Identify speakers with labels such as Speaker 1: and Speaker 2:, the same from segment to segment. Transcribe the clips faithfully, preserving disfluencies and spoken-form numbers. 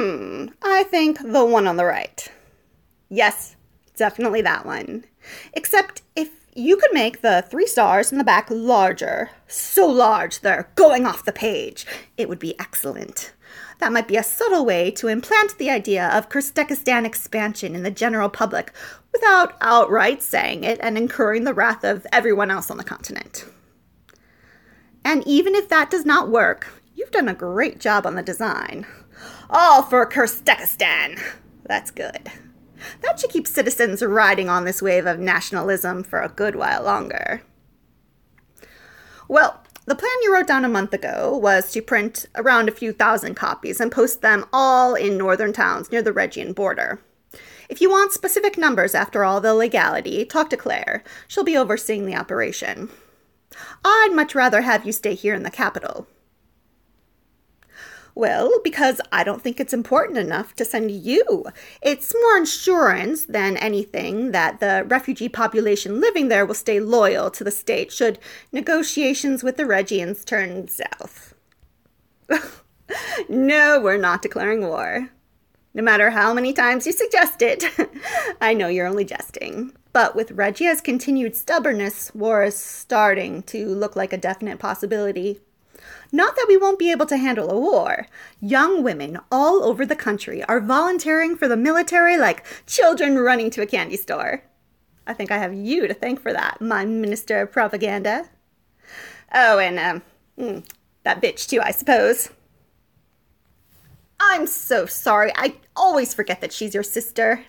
Speaker 1: Hmm, I think the one on the right. Yes, definitely that one. Except if you could make the three stars in the back larger, so large they're going off the page, it would be excellent. That might be a subtle way to implant the idea of Kurzgestan expansion in the general public without outright saying it and incurring the wrath of everyone else on the continent. And even if that does not work, you've done a great job on the design. All for Kurzgestan. That's good. That should keep citizens riding on this wave of nationalism for a good while longer. Well, the plan you wrote down a month ago was to print around a few thousand copies and post them all in northern towns near the Rhegian border. If you want specific numbers after all the legality, talk to Claire. She'll be overseeing the operation. I'd much rather have you stay here in the capital. Well, because I don't think it's important enough to send you. It's more insurance than anything that the refugee population living there will stay loyal to the state should negotiations with the Rhegians turn south. No, we're not declaring war. No matter how many times you suggest it. I know you're only jesting. But with Regia's continued stubbornness, war is starting to look like a definite possibility. Not that we won't be able to handle a war. Young women all over the country are volunteering for the military like children running to a candy store. I think I have you to thank for that, my Minister of Propaganda. Oh, and um, mm, that bitch too, I suppose. I'm so sorry. I always forget that she's your sister.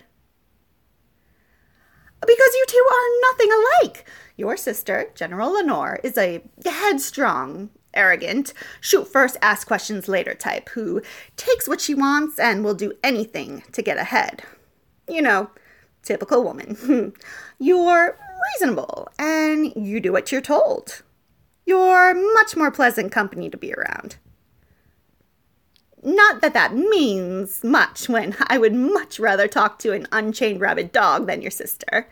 Speaker 1: Because you two are nothing alike. Your sister, General Lenore, is a headstrong, arrogant, shoot first, ask questions later type who takes what she wants and will do anything to get ahead. You know, typical woman. You're reasonable and you do what you're told. You're much more pleasant company to be around. Not that that means much when I would much rather talk to an unchained rabid dog than your sister.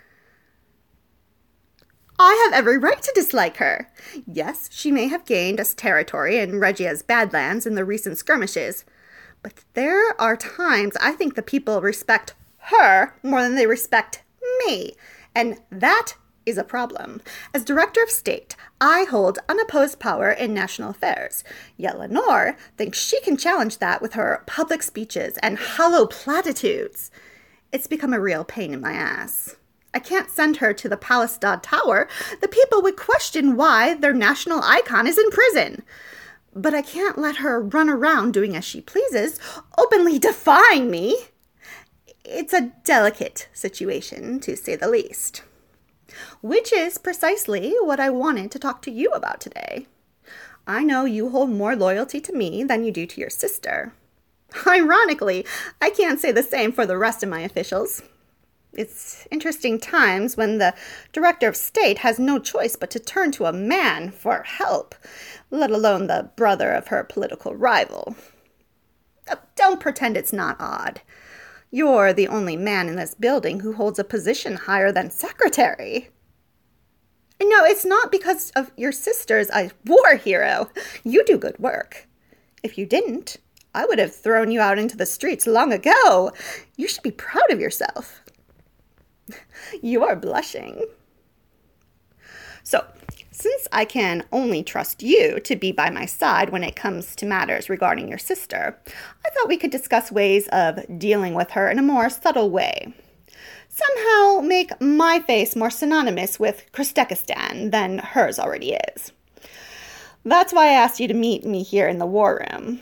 Speaker 1: I have every right to dislike her. Yes, she may have gained us territory in Regia's Badlands in the recent skirmishes, but there are times I think the people respect her more than they respect me, and that is a problem. As Director of State, I hold unopposed power in national affairs. Yet Lenore thinks she can challenge that with her public speeches and hollow platitudes. It's become a real pain in my ass. I can't send her to the Palestad Tower. The people would question why their national icon is in prison. But I can't let her run around doing as she pleases, openly defying me. It's a delicate situation, to say the least. Which is precisely what I wanted to talk to you about today. I know you hold more loyalty to me than you do to your sister. Ironically, I can't say the same for the rest of my officials. It's interesting times when the Director of State has no choice but to turn to a man for help, let alone the brother of her political rival. Don't pretend it's not odd. You're the only man in this building who holds a position higher than secretary. No, it's not because of your sister's a war hero. You do good work. If you didn't, I would have thrown you out into the streets long ago. You should be proud of yourself. You are blushing. So, since I can only trust you to be by my side when it comes to matters regarding your sister, I thought we could discuss ways of dealing with her in a more subtle way. Somehow make my face more synonymous with Kurzgestan than hers already is. That's why I asked you to meet me here in the war room.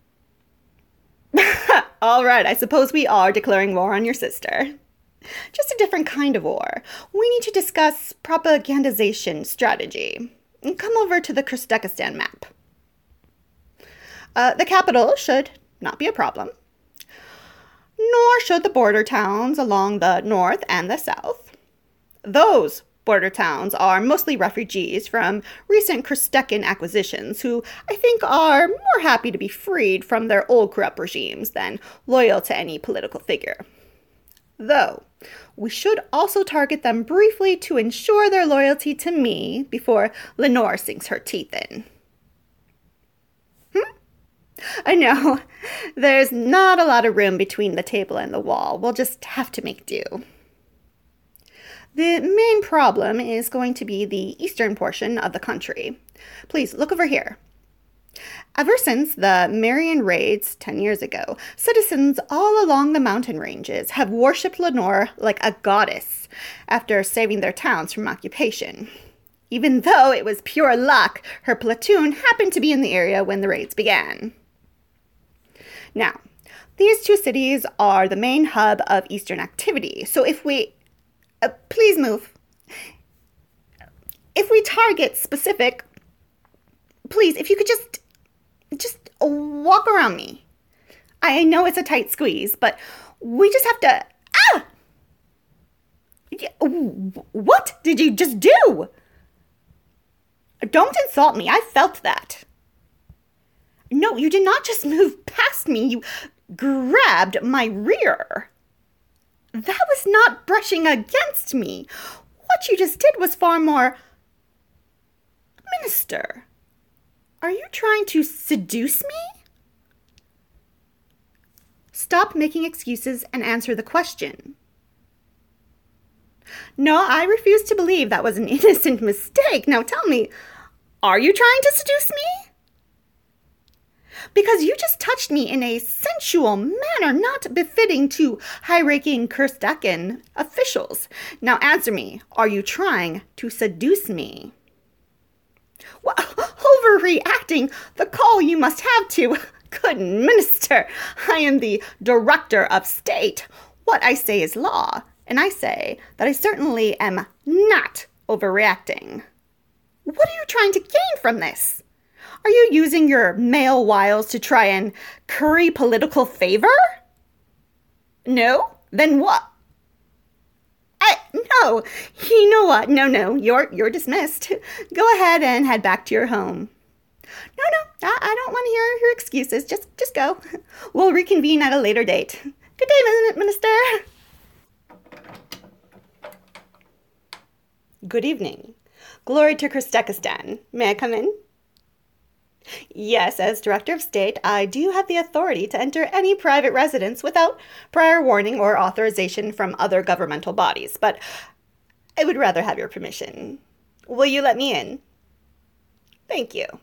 Speaker 1: All right, I suppose we are declaring war on your sister. Just a different kind of war. We need to discuss propagandization strategy. Come over to the Kurzgestan map. Uh, the capital should not be a problem, nor should the border towns along the north and the south. Those border towns are mostly refugees from recent Kurzgestan acquisitions who I think are more happy to be freed from their old corrupt regimes than loyal to any political figure. Though, we should also target them briefly to ensure their loyalty to me before Lenore sinks her teeth in. Hmm? I know. There's not a lot of room between the table and the wall. We'll just have to make do. The main problem is going to be the eastern portion of the country. Please look over here. Ever since the Marian raids ten years ago, citizens all along the mountain ranges have worshipped Lenore like a goddess after saving their towns from occupation. Even though it was pure luck, her platoon happened to be in the area when the raids began. Now, these two cities are the main hub of Eastern activity, so if we... Uh, please move. If we target specific... Please, if you could just... Just walk around me. I know it's a tight squeeze, but we just have to... Ah! What did you just do? Don't insult me. I felt that. No, you did not just move past me. You grabbed my rear. That was not brushing against me. What you just did was far more... Minister, are you trying to seduce me? Stop making excuses and answer the question. No, I refuse to believe that was an innocent mistake. Now tell me, are you trying to seduce me? Because you just touched me in a sensual manner not befitting to high-ranking Kirstekan officials. Now answer me, are you trying to seduce me? Well, overreacting, the call you must have to. Good minister, I am the director of state. What I say is law, and I say that I certainly am not overreacting. What are you trying to gain from this? Are you using your male wiles to try and curry political favor? No? Then what? I, no, you know what? No, no, you're you're dismissed. Go ahead and head back to your home. No, no, I, I don't want to hear your excuses. Just, just go. We'll reconvene at a later date. Good day, Minister. Good evening. Glory to Kirstekistan. May I come in? Yes, as Director of State, I do have the authority to enter any private residence without prior warning or authorization from other governmental bodies, but I would rather have your permission. Will you let me in? Thank you.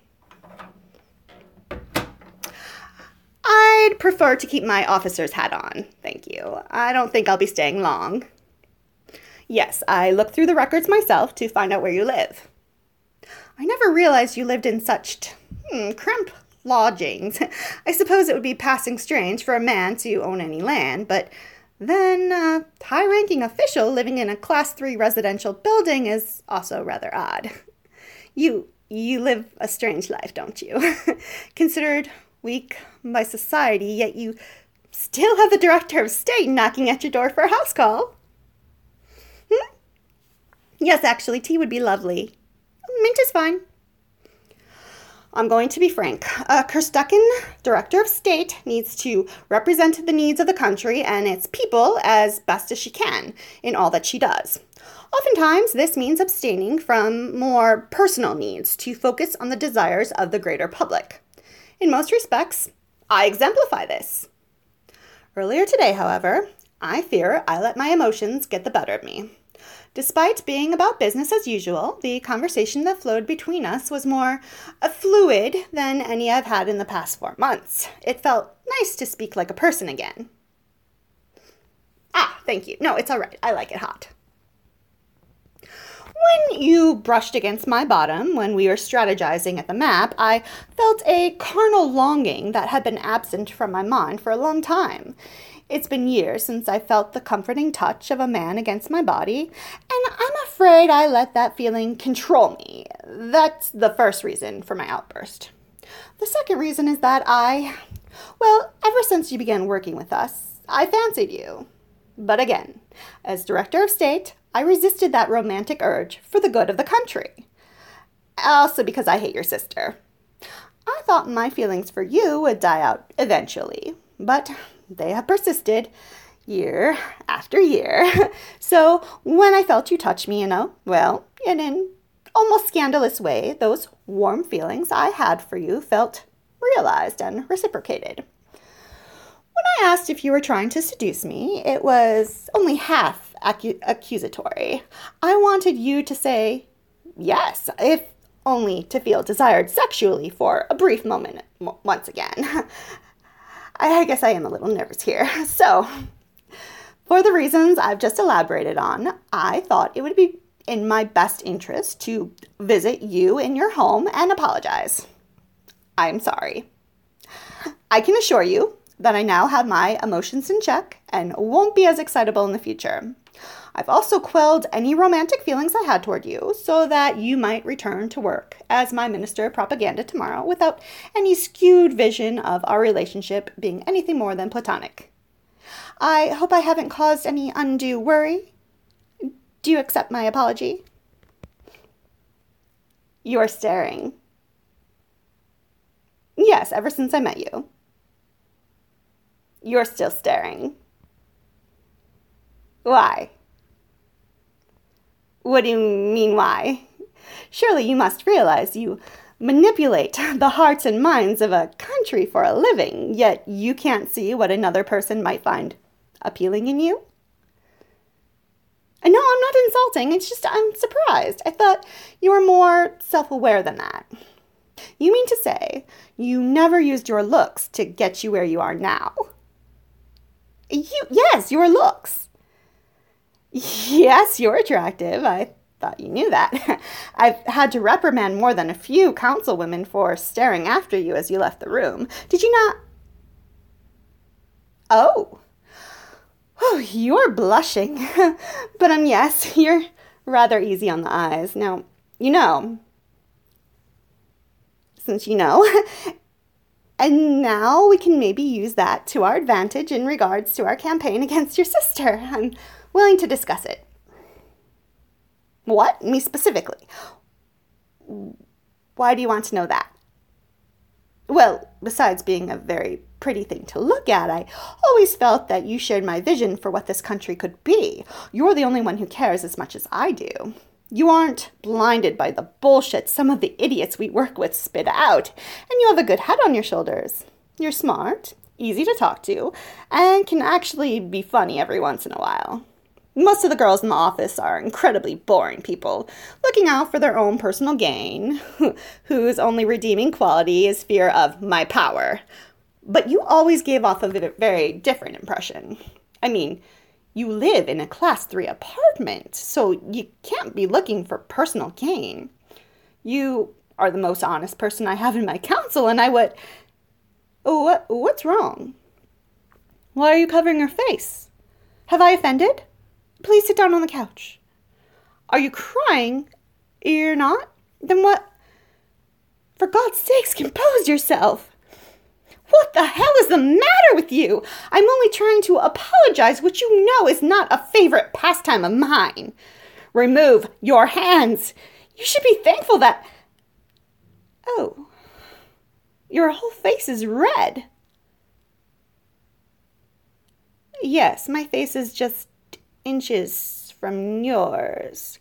Speaker 1: I'd prefer to keep my officer's hat on, thank you. I don't think I'll be staying long. Yes, I looked through the records myself to find out where you live. I never realized you lived in such hmm, cramped lodgings. I suppose it would be passing strange for a man to own any land, but then a high-ranking official living in a class three residential building is also rather odd. You, you live a strange life, don't you? Considered weak by society, yet you still have the Director of State knocking at your door for a house call. Hmm? Yes, actually, tea would be lovely. Mint is fine. I'm going to be frank. A Kirstekan Director of State needs to represent the needs of the country and its people as best as she can in all that she does. Oftentimes, this means abstaining from more personal needs to focus on the desires of the greater public. In most respects, I exemplify this. Earlier today, however, I fear I let my emotions get the better of me. Despite being about business as usual, the conversation that flowed between us was more uh, fluid than any I've had in the past four months. It felt nice to speak like a person again. Ah, thank you. No, it's all right. I like it hot. When you brushed against my bottom when we were strategizing at the map, I felt a carnal longing that had been absent from my mind for a long time. It's been years since I felt the comforting touch of a man against my body, and I'm afraid I let that feeling control me. That's the first reason for my outburst. The second reason is that I, well, ever since you began working with us, I fancied you. But again, as Director of State, I resisted that romantic urge for the good of the country. Also because I hate your sister. I thought my feelings for you would die out eventually, but they have persisted year after year. So when I felt you touch me, you know, well, in an almost scandalous way, those warm feelings I had for you felt realized and reciprocated. I asked if you were trying to seduce me, it was only half accu- accusatory. I wanted you to say yes, if only to feel desired sexually for a brief moment once again. I guess I am a little nervous here. So, for the reasons I've just elaborated on, I thought it would be in my best interest to visit you in your home and apologize. I'm sorry. I can assure you that I now have my emotions in check and won't be as excitable in the future. I've also quelled any romantic feelings I had toward you so that you might return to work as my minister of propaganda tomorrow without any skewed vision of our relationship being anything more than platonic. I hope I haven't caused any undue worry. Do you accept my apology? You are staring. Yes, ever since I met you. You're still staring. Why? What do you mean, why? Surely you must realize you manipulate the hearts and minds of a country for a living, yet you can't see what another person might find appealing in you? No, I'm not insulting. It's just I'm surprised. I thought you were more self-aware than that. You mean to say you never used your looks to get you where you are now? You, yes, your looks. Yes, you're attractive. I thought you knew that. I've had to reprimand more than a few councilwomen for staring after you as you left the room. Did you not? Oh. Oh, you're blushing. But um, yes, you're rather easy on the eyes. Now, you know, since you know, and now we can maybe use that to our advantage in regards to our campaign against your sister. I'm willing to discuss it. What? Me specifically? Why do you want to know that? Well, besides being a very pretty thing to look at, I always felt that you shared my vision for what this country could be. You're the only one who cares as much as I do. You aren't blinded by the bullshit some of the idiots we work with spit out, and you have a good head on your shoulders. You're smart, easy to talk to, and can actually be funny every once in a while. Most of the girls in the office are incredibly boring people, looking out for their own personal gain, whose only redeeming quality is fear of my power. But you always gave off a very different impression. I mean, you live in a class three apartment, so you can't be looking for personal gain. You are the most honest person I have in my council, and I would... Oh, what, what's wrong? Why are you covering your face? Have I offended? Please sit down on the couch. Are you crying? You're not? Then what? For God's sakes, compose yourself. What the hell is the matter with you? I'm only trying to apologize, which you know is not a favorite pastime of mine. Remove your hands. You should be thankful that... Oh, your whole face is red. Yes, my face is just inches from yours.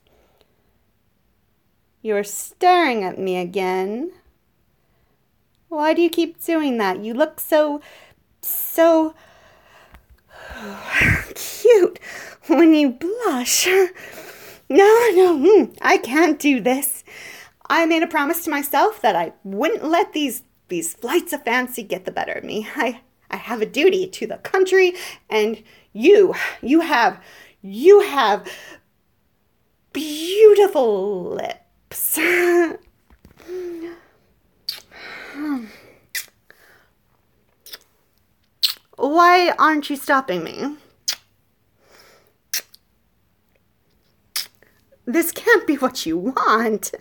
Speaker 1: You're staring at me again. Why do you keep doing that? You look so, so cute when you blush. No, no, I can't do this. I made a promise to myself that I wouldn't let these these flights of fancy get the better of me. I, I have a duty to the country, and you, you have, you have beautiful lips. Why aren't you stopping me? This can't be what you want.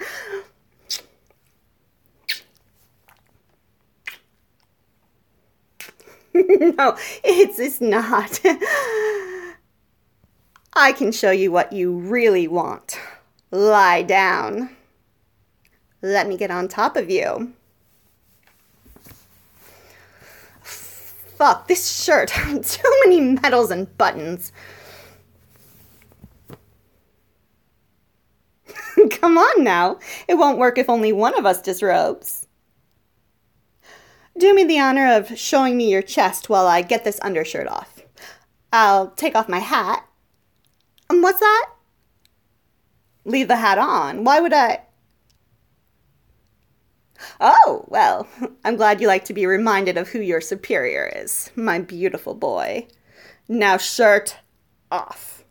Speaker 1: No, it's, it's not. I can show you what you really want. Lie down. Let me get on top of you. Fuck, this shirt. Too many medals and buttons. Come on now. It won't work if only one of us disrobes. Do me the honor of showing me your chest while I get this undershirt off. I'll take off my hat. Um, what's that? Leave the hat on. Why would I? Oh, well, I'm glad you like to be reminded of who your superior is, my beautiful boy. Now shirt off.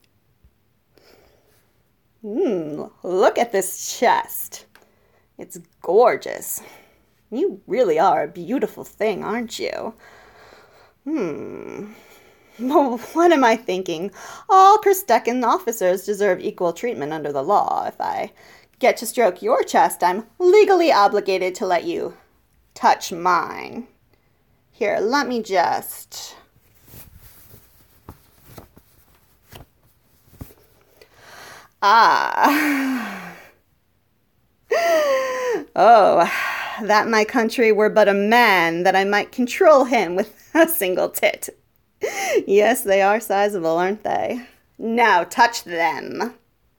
Speaker 1: Hmm, look at this chest. It's gorgeous. You really are a beautiful thing, aren't you? Hmm. What am I thinking? All Kristekin officers deserve equal treatment under the law. If I get to stroke your chest, I'm legally obligated to let you touch mine. Here, let me just... Ah. Oh, that my country were but a man, that I might control him with a single tit. Yes, they are sizable, aren't they? Now touch them.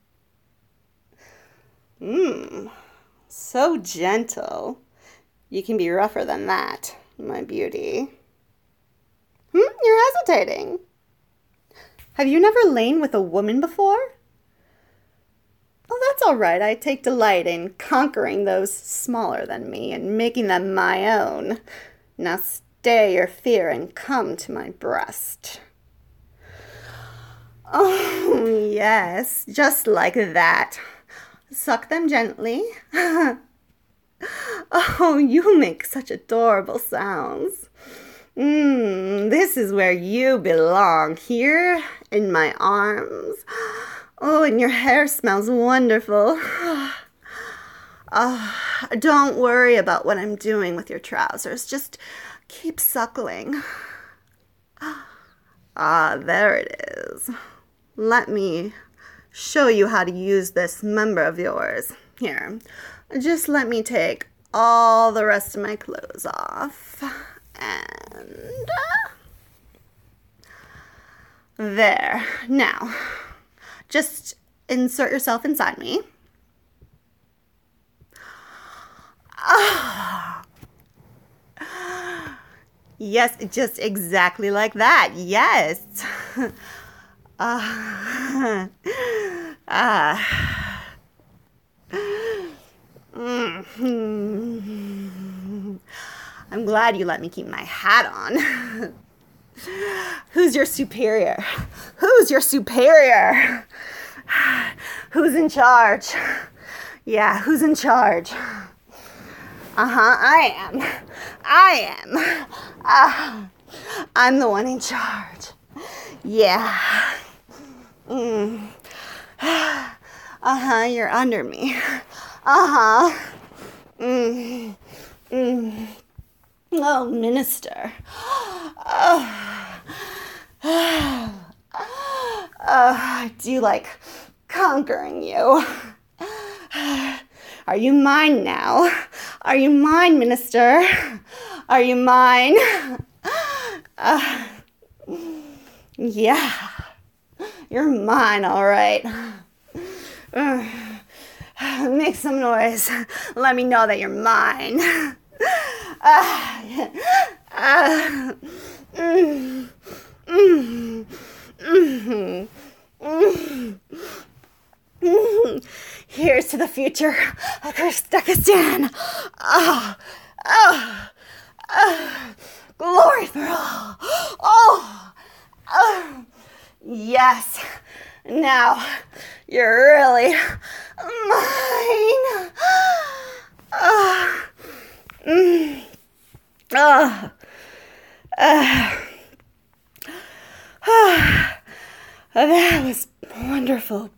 Speaker 1: Mmm, so gentle. You can be rougher than that, my beauty. Hmm, you're hesitating. Have you never lain with a woman before? Oh, that's all right. I take delight in conquering those smaller than me and making them my own. Now stay your fear and come to my breast. Oh, yes, just like that. Suck them gently. Oh, you make such adorable sounds. Mmm, this is where you belong, here in my arms. Oh, and your hair smells wonderful. Oh, don't worry about what I'm doing with your trousers. Just keep suckling. Ah, there it is. Let me show you how to use this member of yours. Here, just let me take all the rest of my clothes off. And... there. Now, just insert yourself inside me. Ah. Yes, just exactly like that. Yes. Ah. Ah. Mm-hmm. I'm glad you let me keep my hat on. Who's your superior? Who's your superior? Who's in charge? Yeah, who's in charge? Uh-huh, I am. I am. Uh, I'm the one in charge. Yeah. Mm. Uh-huh, you're under me. Uh-huh. Mm. Mm. Oh, minister. Oh. Oh, I do like conquering you. Are you mine now? Are you mine, minister? Are you mine? Uh, yeah, you're mine, all right. Uh, make some noise. Let me know that you're mine. Uh, uh, mm, mm, mm, mm, mm. Here's to the future of Kyrgyzstan. Oh, oh, oh, glory for all. Oh, oh, yes. Now you're really mine. Oh, mm, oh, uh, oh, that was wonderful.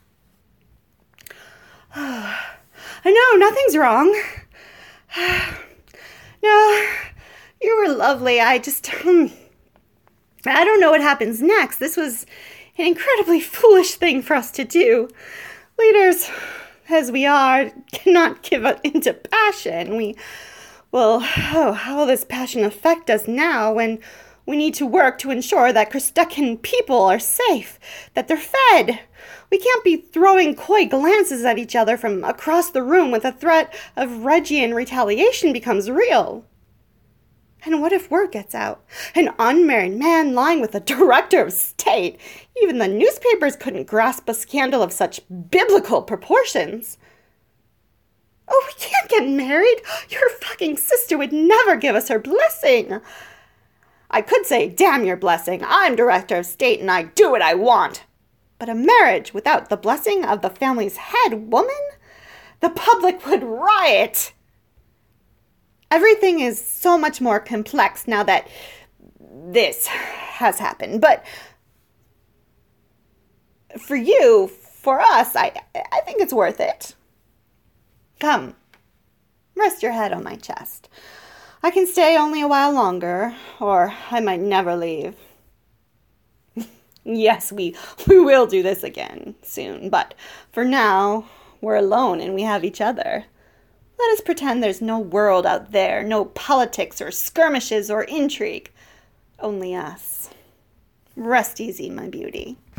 Speaker 1: Oh, no, nothing's wrong. No, you were lovely. I just, I don't know what happens next. This was an incredibly foolish thing for us to do. Leaders, as we are, cannot give into passion. We, well, oh, how will this passion affect us now when we need to work to ensure that Kristekin people are safe, that they're fed? We can't be throwing coy glances at each other from across the room when the threat of Regian retaliation becomes real. And what if word gets out? An unmarried man lying with a director of state. Even the newspapers couldn't grasp a scandal of such biblical proportions. Oh, we can't get married. Your fucking sister would never give us her blessing. I could say, damn your blessing. I'm director of state and I do what I want. But a marriage without the blessing of the family's head woman? The public would riot. Everything is so much more complex now that this has happened. But for you, for us, I, I think it's worth it. Come, rest your head on my chest. I can stay only a while longer, or I might never leave. Yes, we, we will do this again soon, but for now, we're alone and we have each other. Let us pretend there's no world out there, no politics or skirmishes or intrigue. Only us. Rest easy, my beauty.